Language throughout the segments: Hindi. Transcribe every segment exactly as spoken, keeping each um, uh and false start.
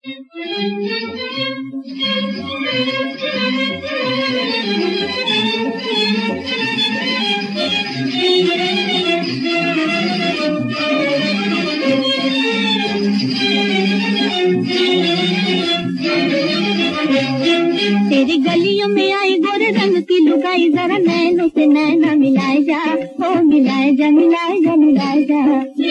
तेरी गलियों में आई गोरे रंग की लुगाई, जरा नैनों से नैना मिलाए जा, ओ मिलाए जा मिलाए जा मिलाए जा।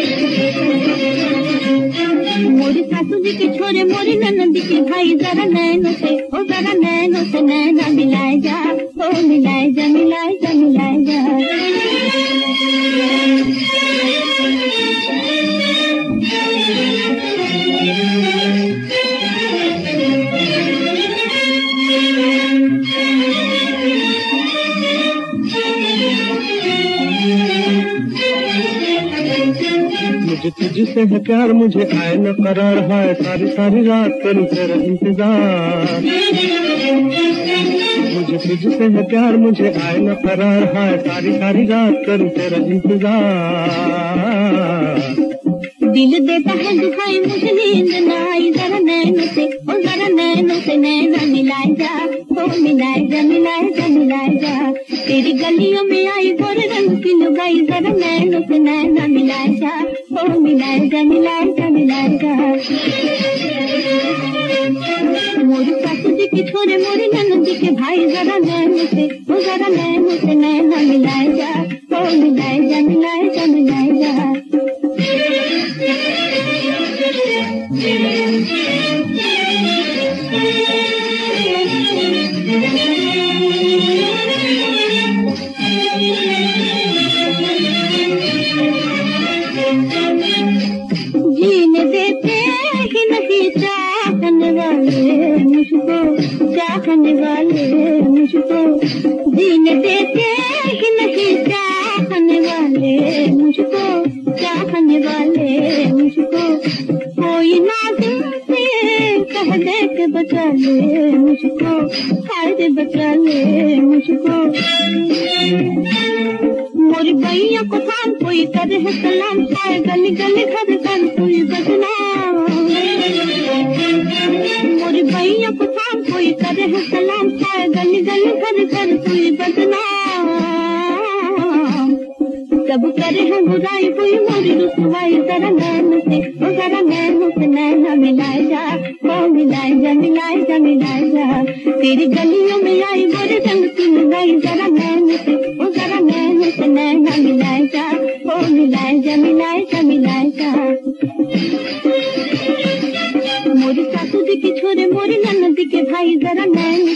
मोरी सासू जी के छोरे मोरी ननद के भाई, जरा नैनों से ओ जरा नैनों से नैना मिलाए जा, ओ मिलाए जा मिलाए जा मिलाए जा। मुझे तुझसे है प्यार, मुझे आए न करार है, सारी सारी रात करूं तेरा इंतजार। मुझे तुझसे है प्यार, मुझे आए न करार है, सारी सारी रात करूं तेरा इंतजार। दिल देता है दुखाई, मुझे नींद न आई, जरा नैनों से ओ जरा नैनों से नैना मिलाए जा, ओ मिलाए जा मिलाए जा मिलाए जा। तेरी गलियों में आई गोरे रंग की लुगाई, जरा नैनों से नैना मिलाए जा, ओ मिलाए जा मिलाए जा मिलाए जा। मोरी सासू जी के छोरे मोरी ननद के भाई, जरा नैनों से ओ जरा नैनों से नैना मिलाए जा, ओ मिलाए जा मिलाए जा मिलाए जा। जीने देते ही नहीं चाहने वाले मुझको, चाहने वाले मुझको, जीने देते ही नहीं चाहने वाले मुझको, चाहने वाले मुझको। कोई ना दिल से कह दे के बचा ले मुझको, हाय दे बचा ले मुझको। मोरी भैया को थाम कोई करे है सलाम, हाय गली गली घर घर कोई बदनाम। मोरी भैया को थाम कोई करे है सलाम, हाय गली गली घर घर कोई बदनाम। सब करे है बुराई कोई मोरी रुसवाई, जरा नैन से ओ जरा नैन से नैना मिलाए जा, ओ मिलाए जा मिलाए जा मिलाए जा। तेरी गलियों में आई गोरे रंग की लुगाई, जरा नैन से ओ जरा नैन से नैना मिलाए जा, ओ मिलाए जा मिलाए जा मिलाए जा। मोरी सासू जी के छोरे मोरी ननद के भाई, जरा नैन